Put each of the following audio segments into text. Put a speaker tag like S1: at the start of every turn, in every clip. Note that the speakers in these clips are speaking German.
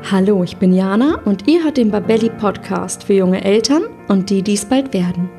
S1: Hallo, ich bin Jana und ihr hört den Babelli Podcast für junge Eltern und die, die es bald werden.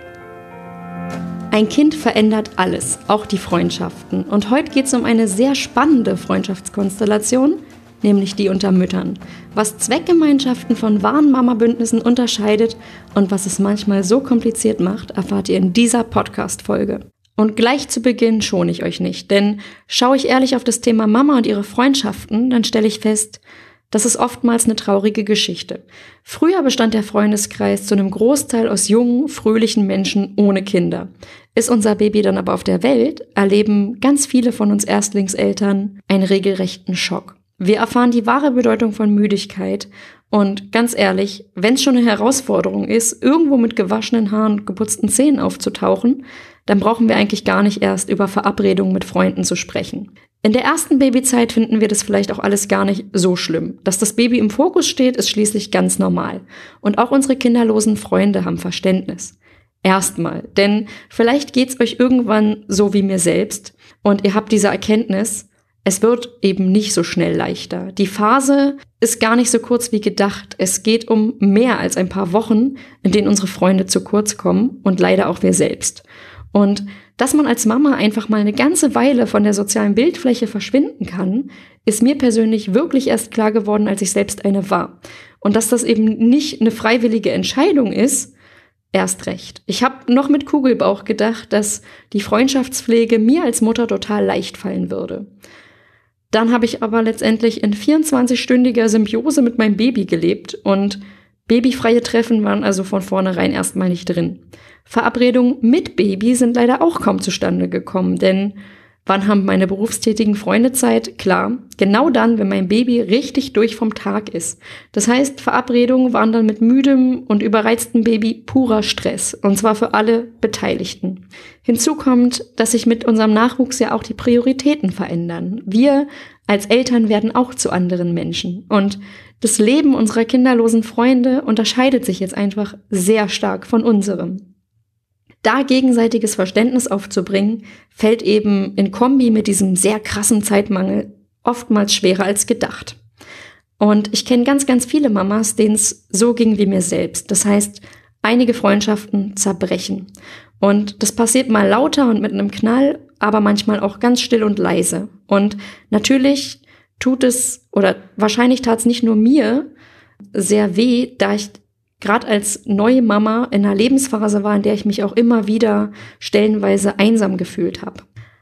S1: Ein Kind verändert alles, auch die Freundschaften. Und heute geht es um eine sehr spannende Freundschaftskonstellation, nämlich die unter Müttern. Was Zweckgemeinschaften von wahren Mama-Bündnissen unterscheidet und was es manchmal so kompliziert macht, erfahrt ihr in dieser Podcast-Folge. Und gleich zu Beginn schone ich euch nicht, denn schaue ich ehrlich auf das Thema Mama und ihre Freundschaften, dann stelle ich fest, das ist oftmals eine traurige Geschichte. Früher bestand der Freundeskreis zu einem Großteil aus jungen, fröhlichen Menschen ohne Kinder. Ist unser Baby dann aber auf der Welt, erleben ganz viele von uns Erstlingseltern einen regelrechten Schock. Wir erfahren die wahre Bedeutung von Müdigkeit und ganz ehrlich, wenn es schon eine Herausforderung ist, irgendwo mit gewaschenen Haaren und geputzten Zähnen aufzutauchen, dann brauchen wir eigentlich gar nicht erst über Verabredungen mit Freunden zu sprechen. In der ersten Babyzeit finden wir das vielleicht auch alles gar nicht so schlimm. Dass das Baby im Fokus steht, ist schließlich ganz normal. Und auch unsere kinderlosen Freunde haben Verständnis. Erstmal, denn vielleicht geht's euch irgendwann so wie mir selbst und ihr habt diese Erkenntnis, es wird eben nicht so schnell leichter. Die Phase ist gar nicht so kurz wie gedacht. Es geht um mehr als ein paar Wochen, in denen unsere Freunde zu kurz kommen und leider auch wir selbst. Und dass man als Mama einfach mal eine ganze Weile von der sozialen Bildfläche verschwinden kann, ist mir persönlich wirklich erst klar geworden, als ich selbst eine war. Und dass das eben nicht eine freiwillige Entscheidung ist, erst recht. Ich habe noch mit Kugelbauch gedacht, dass die Freundschaftspflege mir als Mutter total leicht fallen würde. Dann habe ich aber letztendlich in 24-stündiger Symbiose mit meinem Baby gelebt und babyfreie Treffen waren also von vornherein erstmal nicht drin. Verabredungen mit Baby sind leider auch kaum zustande gekommen, denn wann haben meine berufstätigen Freunde Zeit? Klar, genau dann, wenn mein Baby richtig durch vom Tag ist. Das heißt, Verabredungen waren dann mit müdem und überreiztem Baby purer Stress, und zwar für alle Beteiligten. Hinzu kommt, dass sich mit unserem Nachwuchs ja auch die Prioritäten verändern. Wir als Eltern werden auch zu anderen Menschen und das Leben unserer kinderlosen Freunde unterscheidet sich jetzt einfach sehr stark von unserem. Da gegenseitiges Verständnis aufzubringen, fällt eben in Kombi mit diesem sehr krassen Zeitmangel oftmals schwerer als gedacht. Und ich kenne ganz, ganz viele Mamas, denen es so ging wie mir selbst. Das heißt, einige Freundschaften zerbrechen. Und das passiert mal lauter und mit einem Knall, aber manchmal auch ganz still und leise. Und natürlich tut es, oder wahrscheinlich tat es nicht nur mir sehr weh, da ich gerade als neue Mama in einer Lebensphase war, in der ich mich auch immer wieder stellenweise einsam gefühlt habe.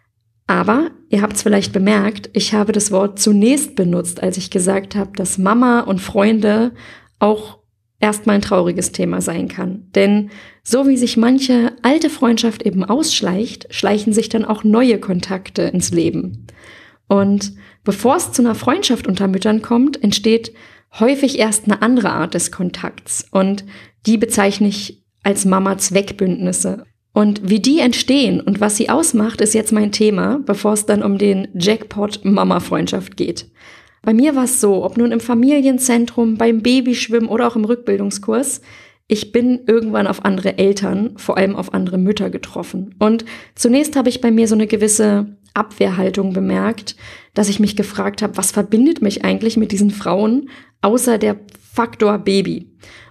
S1: Aber, ihr habt es vielleicht bemerkt, ich habe das Wort zunächst benutzt, als ich gesagt habe, dass Mama und Freunde auch erstmal ein trauriges Thema sein kann. Denn so wie sich manche alte Freundschaft eben ausschleicht, schleichen sich dann auch neue Kontakte ins Leben. Und bevor es zu einer Freundschaft unter Müttern kommt, entsteht häufig erst eine andere Art des Kontakts und die bezeichne ich als Mama-Zweckbündnisse. Und wie die entstehen und was sie ausmacht, ist jetzt mein Thema, bevor es dann um den Jackpot Mama-Freundschaft geht. Bei mir war es so, ob nun im Familienzentrum, beim Babyschwimmen oder auch im Rückbildungskurs, ich bin irgendwann auf andere Eltern, vor allem auf andere Mütter getroffen. Und zunächst habe ich bei mir so eine gewisse Abwehrhaltung bemerkt, dass ich mich gefragt habe, was verbindet mich eigentlich mit diesen Frauen, außer der Faktor Baby.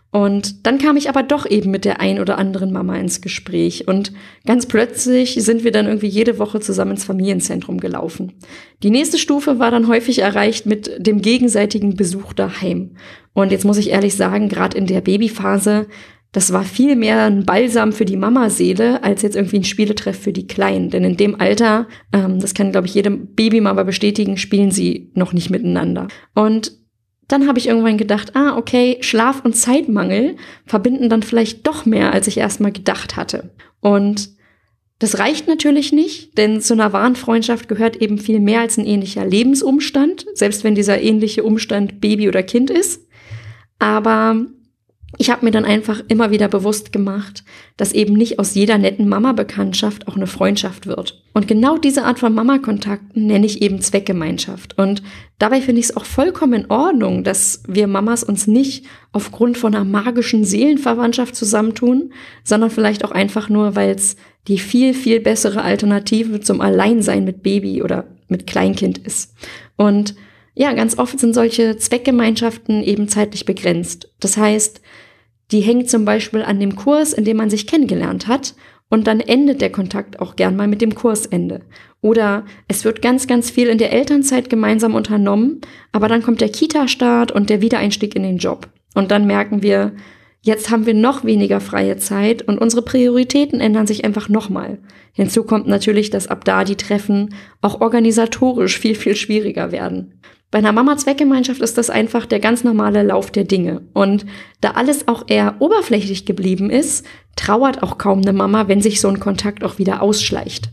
S1: Und dann kam ich aber doch eben mit der ein oder anderen Mama ins Gespräch und ganz plötzlich sind wir dann irgendwie jede Woche zusammen ins Familienzentrum gelaufen. Die nächste Stufe war dann häufig erreicht mit dem gegenseitigen Besuch daheim. Und jetzt muss ich ehrlich sagen, gerade in der Babyphase, das war viel mehr ein Balsam für die Mamaseele, als jetzt irgendwie ein Spieletreff für die Kleinen. Denn in dem Alter, das kann, glaube ich, jede Babymama bestätigen, spielen sie noch nicht miteinander. Und dann habe ich irgendwann gedacht, okay, Schlaf- und Zeitmangel verbinden dann vielleicht doch mehr, als ich erstmal gedacht hatte. Und das reicht natürlich nicht, denn zu einer wahren Freundschaft gehört eben viel mehr als ein ähnlicher Lebensumstand, selbst wenn dieser ähnliche Umstand Baby oder Kind ist. Aber ich habe mir dann einfach immer wieder bewusst gemacht, dass eben nicht aus jeder netten Mama-Bekanntschaft auch eine Freundschaft wird. Und genau diese Art von Mama-Kontakten nenne ich eben Zweckgemeinschaft. Und dabei finde ich es auch vollkommen in Ordnung, dass wir Mamas uns nicht aufgrund von einer magischen Seelenverwandtschaft zusammentun, sondern vielleicht auch einfach nur, weil es die viel, viel bessere Alternative zum Alleinsein mit Baby oder mit Kleinkind ist. Und ja, ganz oft sind solche Zweckgemeinschaften eben zeitlich begrenzt. Das heißt, die hängt zum Beispiel an dem Kurs, in dem man sich kennengelernt hat, und dann endet der Kontakt auch gern mal mit dem Kursende. Oder es wird ganz, ganz viel in der Elternzeit gemeinsam unternommen, aber dann kommt der Kita-Start und der Wiedereinstieg in den Job. Und dann merken wir, jetzt haben wir noch weniger freie Zeit und unsere Prioritäten ändern sich einfach nochmal. Hinzu kommt natürlich, dass ab da die Treffen auch organisatorisch viel, viel schwieriger werden. Bei einer Mama-Zweckgemeinschaft ist das einfach der ganz normale Lauf der Dinge. Und da alles auch eher oberflächlich geblieben ist, trauert auch kaum eine Mama, wenn sich so ein Kontakt auch wieder ausschleicht.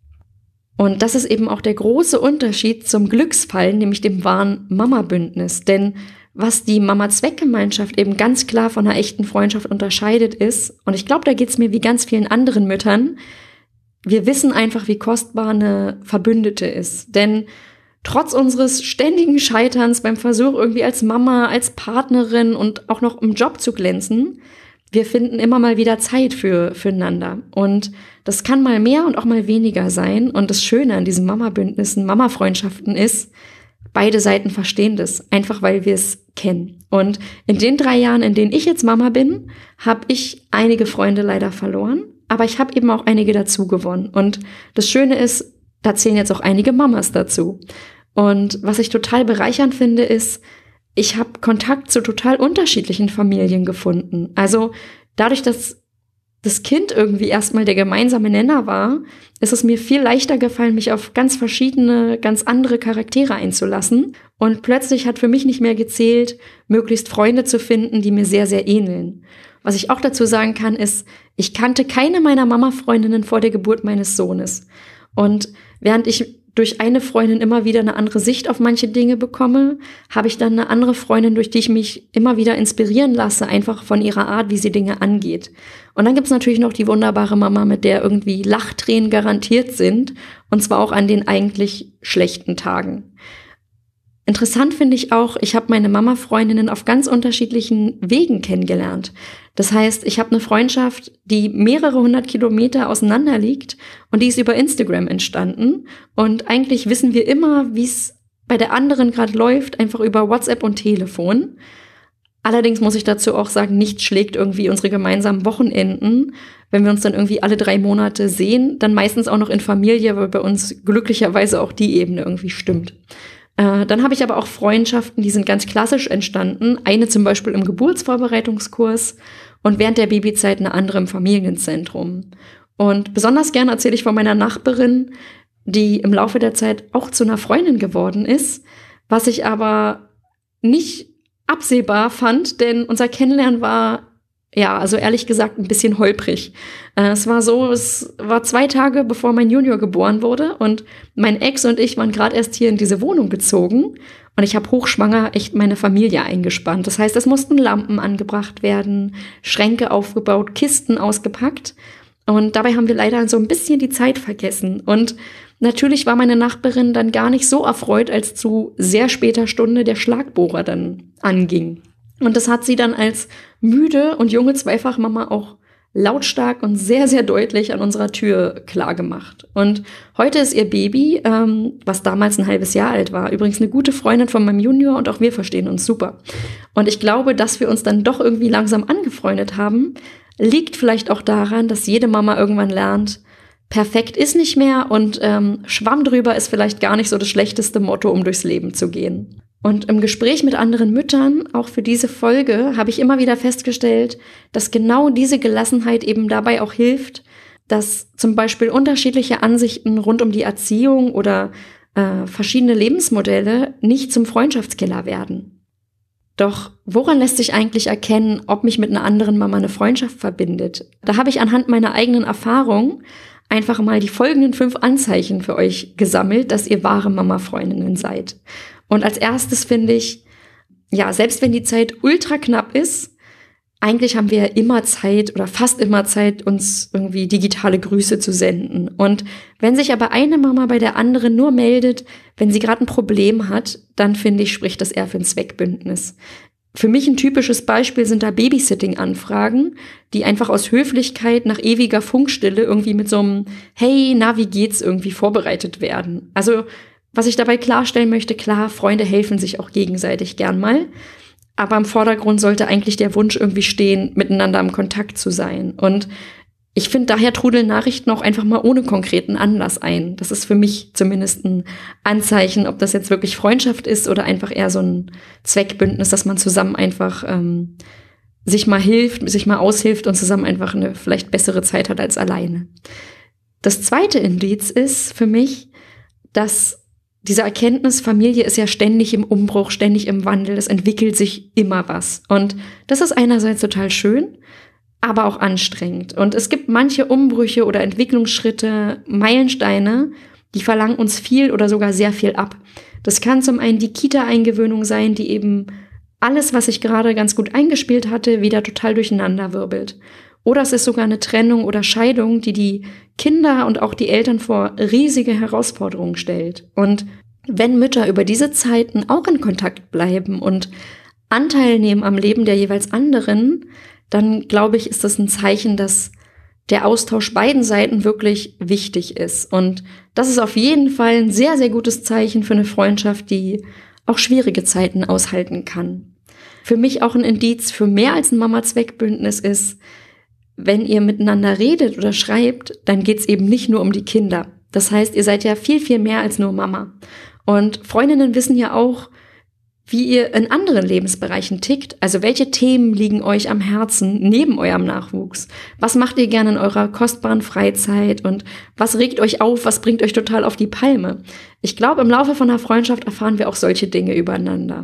S1: Und das ist eben auch der große Unterschied zum Glücksfall, nämlich dem wahren Mama-Bündnis. Denn was die Mama-Zweckgemeinschaft eben ganz klar von einer echten Freundschaft unterscheidet ist, und ich glaube, da geht's mir wie ganz vielen anderen Müttern, wir wissen einfach, wie kostbar eine Verbündete ist. Denn trotz unseres ständigen Scheiterns beim Versuch, irgendwie als Mama, als Partnerin und auch noch im Job zu glänzen, wir finden immer mal wieder Zeit füreinander. Und das kann mal mehr und auch mal weniger sein. Und das Schöne an diesen Mama-Bündnissen, Mama-Freundschaften ist, beide Seiten verstehen das, einfach weil wir es kennen. Und in den 3 Jahren, in denen ich jetzt Mama bin, habe ich einige Freunde leider verloren, aber ich habe eben auch einige dazu gewonnen. Und das Schöne ist, da zählen jetzt auch einige Mamas dazu. Und was ich total bereichernd finde, ist, ich habe Kontakt zu total unterschiedlichen Familien gefunden. Also dadurch, dass das Kind irgendwie erstmal der gemeinsame Nenner war, ist es mir viel leichter gefallen, mich auf ganz verschiedene, ganz andere Charaktere einzulassen. Und plötzlich hat für mich nicht mehr gezählt, möglichst Freunde zu finden, die mir sehr, sehr ähneln. Was ich auch dazu sagen kann, ist, ich kannte keine meiner Mama-Freundinnen vor der Geburt meines Sohnes. Und während ich durch eine Freundin immer wieder eine andere Sicht auf manche Dinge bekomme, habe ich dann eine andere Freundin, durch die ich mich immer wieder inspirieren lasse, einfach von ihrer Art, wie sie Dinge angeht. Und dann gibt's natürlich noch die wunderbare Mama, mit der irgendwie Lachtränen garantiert sind, und zwar auch an den eigentlich schlechten Tagen. Interessant finde ich auch, ich habe meine Mama-Freundinnen auf ganz unterschiedlichen Wegen kennengelernt. Das heißt, ich habe eine Freundschaft, die mehrere 100 Kilometer auseinander liegt, und die ist über Instagram entstanden. Und eigentlich wissen wir immer, wie es bei der anderen gerade läuft, einfach über WhatsApp und Telefon. Allerdings muss ich dazu auch sagen, nichts schlägt irgendwie unsere gemeinsamen Wochenenden. Wenn wir uns dann irgendwie alle 3 Monate sehen, dann meistens auch noch in Familie, weil bei uns glücklicherweise auch die Ebene irgendwie stimmt. Dann habe ich aber auch Freundschaften, die sind ganz klassisch entstanden. Eine zum Beispiel im Geburtsvorbereitungskurs und während der Babyzeit eine andere im Familienzentrum. Und besonders gerne erzähle ich von meiner Nachbarin, die im Laufe der Zeit auch zu einer Freundin geworden ist, was ich aber nicht absehbar fand, denn unser Kennenlernen war, ja, also ehrlich gesagt, ein bisschen holprig. Es war 2 Tage, bevor mein Junior geboren wurde, und mein Ex und ich waren gerade erst hier in diese Wohnung gezogen, und ich habe hochschwanger echt meine Familie eingespannt. Das heißt, es mussten Lampen angebracht werden, Schränke aufgebaut, Kisten ausgepackt, und dabei haben wir leider so ein bisschen die Zeit vergessen. Und natürlich war meine Nachbarin dann gar nicht so erfreut, als zu sehr später Stunde der Schlagbohrer dann anging. Und das hat sie dann als müde und junge Zweifachmama auch lautstark und sehr, sehr deutlich an unserer Tür klargemacht. Und heute ist ihr Baby, was damals ein halbes Jahr alt war, übrigens eine gute Freundin von meinem Junior, und auch wir verstehen uns super. Und ich glaube, dass wir uns dann doch irgendwie langsam angefreundet haben, liegt vielleicht auch daran, dass jede Mama irgendwann lernt, perfekt ist nicht mehr, und Schwamm drüber ist vielleicht gar nicht so das schlechteste Motto, um durchs Leben zu gehen. Und im Gespräch mit anderen Müttern, auch für diese Folge, habe ich immer wieder festgestellt, dass genau diese Gelassenheit eben dabei auch hilft, dass zum Beispiel unterschiedliche Ansichten rund um die Erziehung oder verschiedene Lebensmodelle nicht zum Freundschaftskiller werden. Doch woran lässt sich eigentlich erkennen, ob mich mit einer anderen Mama eine Freundschaft verbindet? Da habe ich anhand meiner eigenen Erfahrung einfach mal die folgenden 5 Anzeichen für euch gesammelt, dass ihr wahre Mama-Freundinnen seid. Und als erstes finde ich, ja, selbst wenn die Zeit ultra knapp ist, eigentlich haben wir ja immer Zeit oder fast immer Zeit, uns irgendwie digitale Grüße zu senden. Und wenn sich aber eine Mama bei der anderen nur meldet, wenn sie gerade ein Problem hat, dann finde ich, spricht das eher für ein Zweckbündnis. Für mich ein typisches Beispiel sind da Babysitting-Anfragen, die einfach aus Höflichkeit nach ewiger Funkstille irgendwie mit so einem Hey, na, wie geht's irgendwie vorbereitet werden. Also was ich dabei klarstellen möchte, klar, Freunde helfen sich auch gegenseitig gern mal. Aber im Vordergrund sollte eigentlich der Wunsch irgendwie stehen, miteinander im Kontakt zu sein. Und ich finde, daher trudeln Nachrichten auch einfach mal ohne konkreten Anlass ein. Das ist für mich zumindest ein Anzeichen, ob das jetzt wirklich Freundschaft ist oder einfach eher so ein Zweckbündnis, dass man zusammen einfach sich mal hilft, sich mal aushilft und zusammen einfach eine vielleicht bessere Zeit hat als alleine. Das zweite Indiz ist für mich, dass diese Erkenntnis, Familie ist ja ständig im Umbruch, ständig im Wandel, es entwickelt sich immer was. Und das ist einerseits total schön, aber auch anstrengend. Und es gibt manche Umbrüche oder Entwicklungsschritte, Meilensteine, die verlangen uns viel oder sogar sehr viel ab. Das kann zum einen die Kita-Eingewöhnung sein, die eben alles, was ich gerade ganz gut eingespielt hatte, wieder total durcheinander wirbelt. Oder es ist sogar eine Trennung oder Scheidung, die die Kinder und auch die Eltern vor riesige Herausforderungen stellt. Und wenn Mütter über diese Zeiten auch in Kontakt bleiben und Anteil nehmen am Leben der jeweils anderen, dann glaube ich, ist das ein Zeichen, dass der Austausch beiden Seiten wirklich wichtig ist. Und das ist auf jeden Fall ein sehr, sehr gutes Zeichen für eine Freundschaft, die auch schwierige Zeiten aushalten kann. Für mich auch ein Indiz für mehr als ein Mama-Zweckbündnis ist, wenn ihr miteinander redet oder schreibt, dann geht's eben nicht nur um die Kinder. Das heißt, ihr seid ja viel, viel mehr als nur Mama. Und Freundinnen wissen ja auch, wie ihr in anderen Lebensbereichen tickt. Also welche Themen liegen euch am Herzen neben eurem Nachwuchs? Was macht ihr gerne in eurer kostbaren Freizeit? Und was regt euch auf? Was bringt euch total auf die Palme? Ich glaube, im Laufe von einer Freundschaft erfahren wir auch solche Dinge übereinander.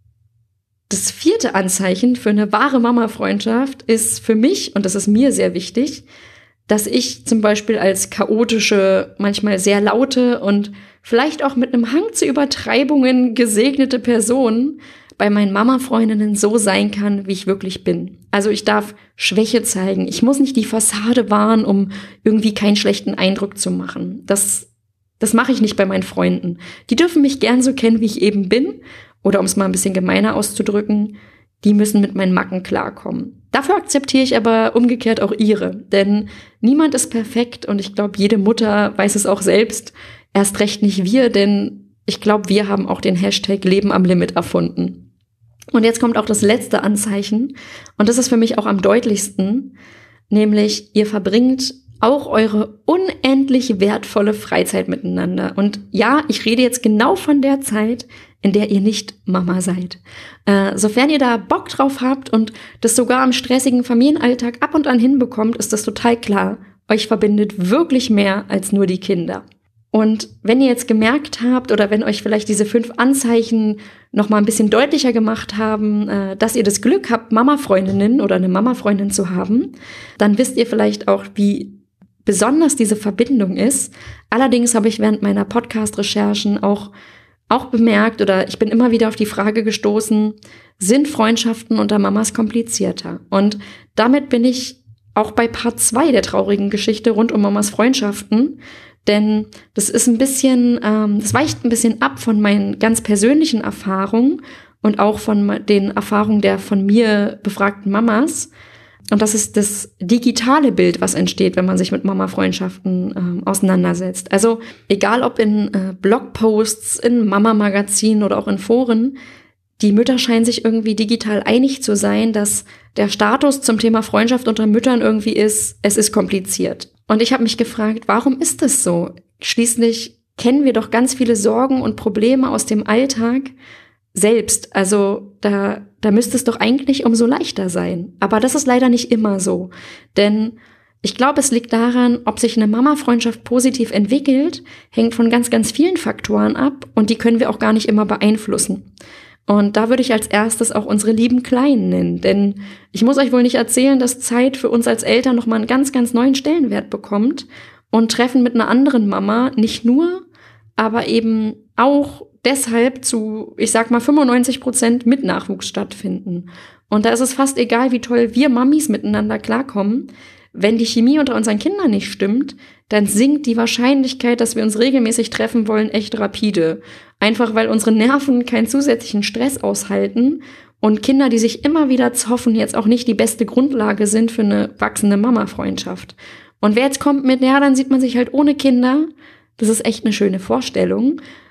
S1: Das vierte Anzeichen für eine wahre Mama-Freundschaft ist für mich, und das ist mir sehr wichtig, dass ich zum Beispiel als chaotische, manchmal sehr laute und vielleicht auch mit einem Hang zu Übertreibungen gesegnete Person bei meinen Mama-Freundinnen so sein kann, wie ich wirklich bin. Also ich darf Schwäche zeigen. Ich muss nicht die Fassade wahren, um irgendwie keinen schlechten Eindruck zu machen. Das mache ich nicht bei meinen Freunden. Die dürfen mich gern so kennen, wie ich eben bin. Oder um es mal ein bisschen gemeiner auszudrücken, die müssen mit meinen Macken klarkommen. Dafür akzeptiere ich aber umgekehrt auch ihre. Denn niemand ist perfekt und ich glaube, jede Mutter weiß es auch selbst. Erst recht nicht wir, denn ich glaube, wir haben auch den Hashtag Leben am Limit erfunden. Und jetzt kommt auch das letzte Anzeichen. Und das ist für mich auch am deutlichsten. Nämlich, ihr verbringt auch eure unendlich wertvolle Freizeit miteinander. Und ja, ich rede jetzt genau von der Zeit, in der ihr nicht Mama seid. Sofern ihr da Bock drauf habt und das sogar im stressigen Familienalltag ab und an hinbekommt, ist das total klar. Euch verbindet wirklich mehr als nur die Kinder. Und wenn ihr jetzt gemerkt habt oder wenn euch vielleicht diese 5 Anzeichen noch mal ein bisschen deutlicher gemacht haben, dass ihr das Glück habt, Mama-Freundinnen oder eine Mama-Freundin zu haben, dann wisst ihr vielleicht auch, wie besonders diese Verbindung ist. Allerdings habe ich während meiner Podcast-Recherchen auch bemerkt oder ich bin immer wieder auf die Frage gestoßen, sind Freundschaften unter Mamas komplizierter? Und damit bin ich auch bei Part 2 der traurigen Geschichte rund um Mamas Freundschaften, denn das ist ein bisschen, das weicht ein bisschen ab von meinen ganz persönlichen Erfahrungen und auch von den Erfahrungen der von mir befragten Mamas. Und das ist das digitale Bild, was entsteht, wenn man sich mit Mama-Freundschaften auseinandersetzt. Also egal ob in Blogposts, in Mama-Magazinen oder auch in Foren, die Mütter scheinen sich irgendwie digital einig zu sein, dass der Status zum Thema Freundschaft unter Müttern irgendwie ist, es ist kompliziert. Und ich habe mich gefragt, warum ist das so? Schließlich kennen wir doch ganz viele Sorgen und Probleme aus dem Alltag selbst. Also da müsste es doch eigentlich umso leichter sein. Aber das ist leider nicht immer so. Denn ich glaube, es liegt daran, ob sich eine Mama-Freundschaft positiv entwickelt, hängt von ganz, ganz vielen Faktoren ab und die können wir auch gar nicht immer beeinflussen. Und da würde ich als erstes auch unsere lieben Kleinen nennen. Denn ich muss euch wohl nicht erzählen, dass Zeit für uns als Eltern nochmal einen ganz, ganz neuen Stellenwert bekommt und Treffen mit einer anderen Mama nicht nur, aber eben auch deshalb zu, ich sag mal, 95% mit Nachwuchs stattfinden. Und da ist es fast egal, wie toll wir Mamis miteinander klarkommen. Wenn die Chemie unter unseren Kindern nicht stimmt, dann sinkt die Wahrscheinlichkeit, dass wir uns regelmäßig treffen wollen, echt rapide. Einfach weil unsere Nerven keinen zusätzlichen Stress aushalten und Kinder, die sich immer wieder zoffen, jetzt auch nicht die beste Grundlage sind für eine wachsende Mama-Freundschaft. Und wer jetzt kommt mit, ja, dann sieht man sich halt ohne Kinder, das ist echt eine schöne Vorstellung.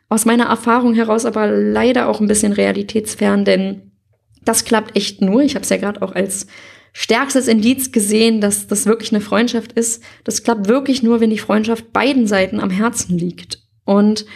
S1: aus meiner Erfahrung heraus aber leider auch ein bisschen realitätsfern, denn das klappt echt nur. Ich habe es ja gerade auch als stärkstes Indiz gesehen, dass das wirklich eine Freundschaft ist. Das klappt wirklich nur, wenn die Freundschaft beiden Seiten am Herzen liegt. Und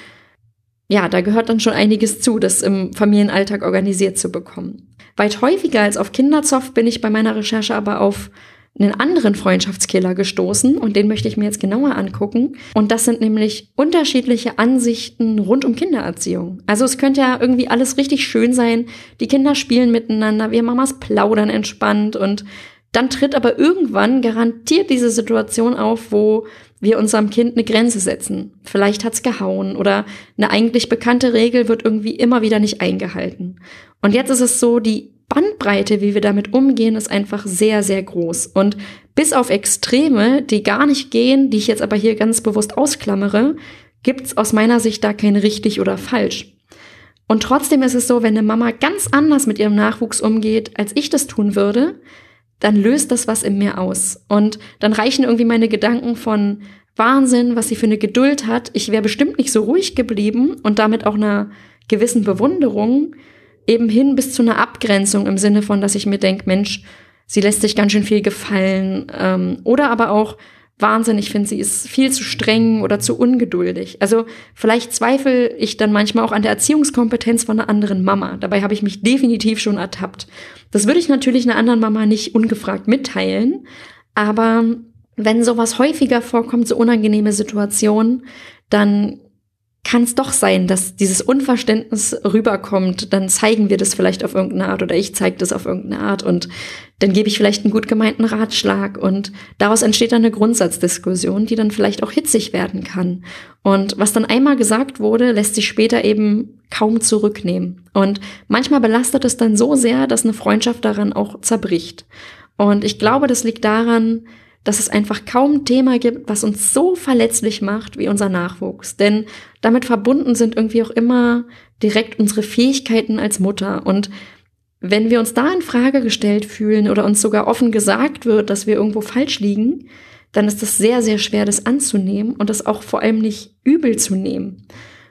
S1: ja, da gehört dann schon einiges zu, das im Familienalltag organisiert zu bekommen. Weit häufiger als auf Kinderzoff bin ich bei meiner Recherche aber auf einen anderen Freundschaftskiller gestoßen und den möchte ich mir jetzt genauer angucken. Und das sind nämlich unterschiedliche Ansichten rund um Kindererziehung. Also es könnte ja irgendwie alles richtig schön sein. Die Kinder spielen miteinander, wir Mamas plaudern entspannt und dann tritt aber irgendwann garantiert diese Situation auf, wo wir unserem Kind eine Grenze setzen. Vielleicht hat's gehauen oder eine eigentlich bekannte Regel wird irgendwie immer wieder nicht eingehalten. Und jetzt ist es so, die Bandbreite, wie wir damit umgehen, ist einfach sehr, sehr groß. Und bis auf Extreme, die gar nicht gehen, die ich jetzt aber hier ganz bewusst ausklammere, gibt's aus meiner Sicht da kein richtig oder falsch. Und trotzdem ist es so, wenn eine Mama ganz anders mit ihrem Nachwuchs umgeht, als ich das tun würde, dann löst das was in mir aus. Und dann reichen irgendwie meine Gedanken von Wahnsinn, was sie für eine Geduld hat. Ich wäre bestimmt nicht so ruhig geblieben und damit auch einer gewissen Bewunderung eben hin bis zu einer Abgrenzung im Sinne von, dass ich mir denke, Mensch, sie lässt sich ganz schön viel gefallen. Oder aber auch Wahnsinn, ich finde, sie ist viel zu streng oder zu ungeduldig. Also vielleicht zweifle ich dann manchmal auch an der Erziehungskompetenz von einer anderen Mama. Dabei habe ich mich definitiv schon ertappt. Das würde ich natürlich einer anderen Mama nicht ungefragt mitteilen. Aber wenn sowas häufiger vorkommt, so unangenehme Situationen, dann kann es doch sein, dass dieses Unverständnis rüberkommt, dann zeigen wir das vielleicht auf irgendeine Art oder ich zeige das auf irgendeine Art und dann gebe ich vielleicht einen gut gemeinten Ratschlag und daraus entsteht dann eine Grundsatzdiskussion, die dann vielleicht auch hitzig werden kann. Und was dann einmal gesagt wurde, lässt sich später eben kaum zurücknehmen. Und manchmal belastet es dann so sehr, dass eine Freundschaft daran auch zerbricht. Und ich glaube, das liegt daran, dass es einfach kaum ein Thema gibt, was uns so verletzlich macht wie unser Nachwuchs. Denn damit verbunden sind irgendwie auch immer direkt unsere Fähigkeiten als Mutter. Und wenn wir uns da in Frage gestellt fühlen oder uns sogar offen gesagt wird, dass wir irgendwo falsch liegen, dann ist das sehr, sehr schwer, das anzunehmen und das auch vor allem nicht übel zu nehmen.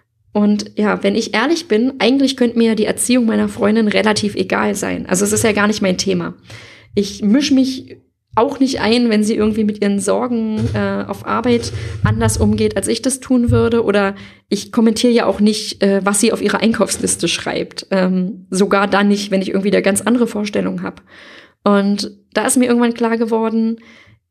S1: Und ja, wenn ich ehrlich bin, eigentlich könnte mir ja die Erziehung meiner Freundin relativ egal sein. Also es ist ja gar nicht mein Thema. Ich mische mich auch nicht ein, wenn sie irgendwie mit ihren Sorgen auf Arbeit anders umgeht, als ich das tun würde. Oder ich kommentiere ja auch nicht, was sie auf ihrer Einkaufsliste schreibt. Sogar dann nicht, wenn ich irgendwie da ganz andere Vorstellungen habe. Und da ist mir irgendwann klar geworden,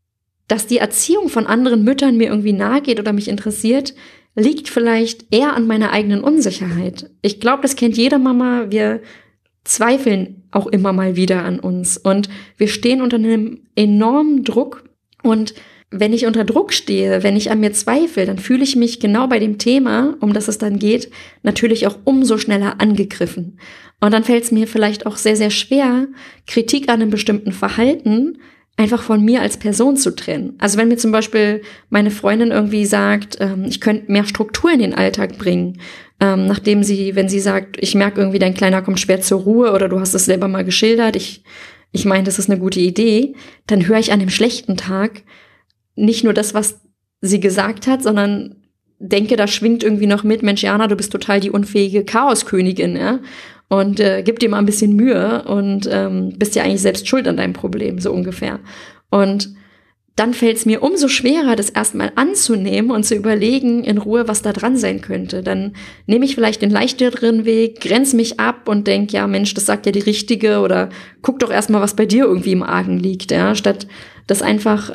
S1: dass die Erziehung von anderen Müttern mir irgendwie nahe geht oder mich interessiert, liegt vielleicht eher an meiner eigenen Unsicherheit. Ich glaube, das kennt jede Mama. Wir zweifeln auch immer mal wieder an uns und wir stehen unter einem enormen Druck und wenn ich unter Druck stehe, wenn ich an mir zweifle, dann fühle ich mich genau bei dem Thema, um das es dann geht, natürlich auch umso schneller angegriffen. Und dann fällt es mir vielleicht auch sehr, sehr schwer, Kritik an einem bestimmten Verhalten einfach von mir als Person zu trennen. Also wenn mir zum Beispiel meine Freundin irgendwie sagt, ich könnte mehr Struktur in den Alltag bringen, nachdem wenn sie sagt, ich merke irgendwie, dein Kleiner kommt schwer zur Ruhe oder du hast es selber mal geschildert, ich meine, das ist eine gute Idee, dann höre ich an dem schlechten Tag nicht nur das, was sie gesagt hat, sondern denke, da schwingt irgendwie noch mit, Mensch, Jana, du bist total die unfähige Chaoskönigin, ja? Und gib dir mal ein bisschen Mühe und bist ja eigentlich selbst schuld an deinem Problem, so ungefähr. Und dann fällt es mir umso schwerer, das erstmal anzunehmen und zu überlegen in Ruhe, was da dran sein könnte. Dann nehme ich vielleicht den leichteren Weg, grenze mich ab und denke, ja Mensch, das sagt ja die Richtige oder guck doch erstmal, was bei dir irgendwie im Argen liegt, ja, statt das einfach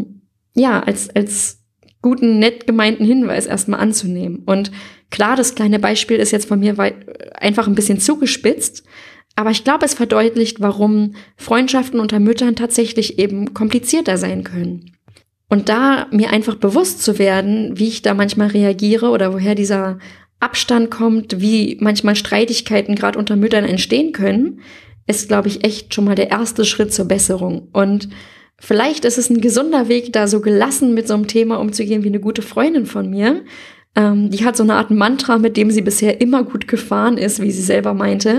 S1: als guten, nett gemeinten Hinweis erstmal anzunehmen. Und klar, das kleine Beispiel ist jetzt von mir einfach ein bisschen zugespitzt, aber ich glaube, es verdeutlicht, warum Freundschaften unter Müttern tatsächlich eben komplizierter sein können. Und da mir einfach bewusst zu werden, wie ich da manchmal reagiere oder woher dieser Abstand kommt, wie manchmal Streitigkeiten gerade unter Müttern entstehen können, ist, glaube ich, echt schon mal der erste Schritt zur Besserung. Und vielleicht ist es ein gesunder Weg, da so gelassen mit so einem Thema umzugehen wie eine gute Freundin von mir. Die hat so eine Art Mantra, mit dem sie bisher immer gut gefahren ist, wie sie selber meinte.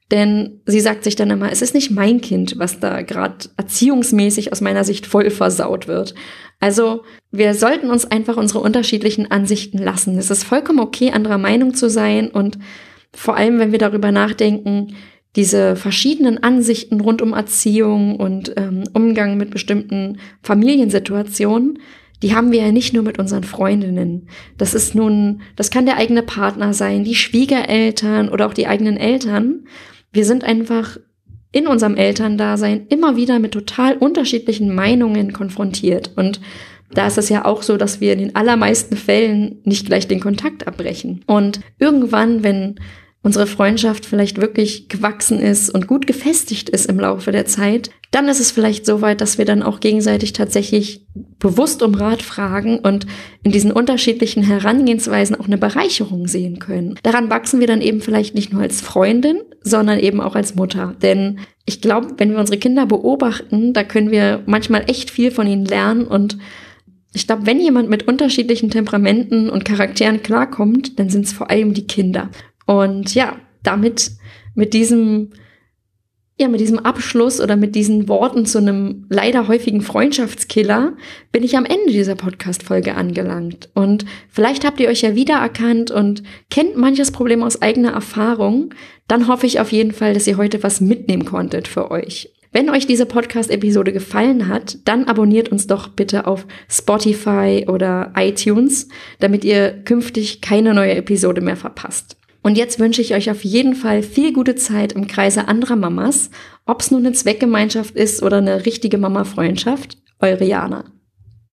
S1: Denn sie sagt sich dann immer, es ist nicht mein Kind, was da gerade erziehungsmäßig aus meiner Sicht voll versaut wird. Also wir sollten uns einfach unsere unterschiedlichen Ansichten lassen. Es ist vollkommen okay, anderer Meinung zu sein und vor allem, wenn wir darüber nachdenken, diese verschiedenen Ansichten rund um Erziehung und Umgang mit bestimmten Familiensituationen, die haben wir ja nicht nur mit unseren Freundinnen. Das kann der eigene Partner sein, die Schwiegereltern oder auch die eigenen Eltern. Wir sind einfach in unserem Elterndasein immer wieder mit total unterschiedlichen Meinungen konfrontiert. Und da ist es ja auch so, dass wir in den allermeisten Fällen nicht gleich den Kontakt abbrechen. Und irgendwann, wenn unsere Freundschaft vielleicht wirklich gewachsen ist und gut gefestigt ist im Laufe der Zeit, dann ist es vielleicht so weit, dass wir dann auch gegenseitig tatsächlich bewusst um Rat fragen und in diesen unterschiedlichen Herangehensweisen auch eine Bereicherung sehen können. Daran wachsen wir dann eben vielleicht nicht nur als Freundin, sondern eben auch als Mutter. Denn ich glaube, wenn wir unsere Kinder beobachten, da können wir manchmal echt viel von ihnen lernen. Und ich glaube, wenn jemand mit unterschiedlichen Temperamenten und Charakteren klarkommt, dann sind es vor allem die Kinder. Und ja, mit diesem Abschluss oder mit diesen Worten zu einem leider häufigen Freundschaftskiller bin ich am Ende dieser Podcast-Folge angelangt. Und vielleicht habt ihr euch ja wiedererkannt und kennt manches Problem aus eigener Erfahrung. Dann hoffe ich auf jeden Fall, dass ihr heute was mitnehmen konntet für euch. Wenn euch diese Podcast-Episode gefallen hat, dann abonniert uns doch bitte auf Spotify oder iTunes, damit ihr künftig keine neue Episode mehr verpasst. Und jetzt wünsche ich euch auf jeden Fall viel gute Zeit im Kreise anderer Mamas, ob es nun eine Zweckgemeinschaft ist oder eine richtige Mama-Freundschaft. Eure Jana.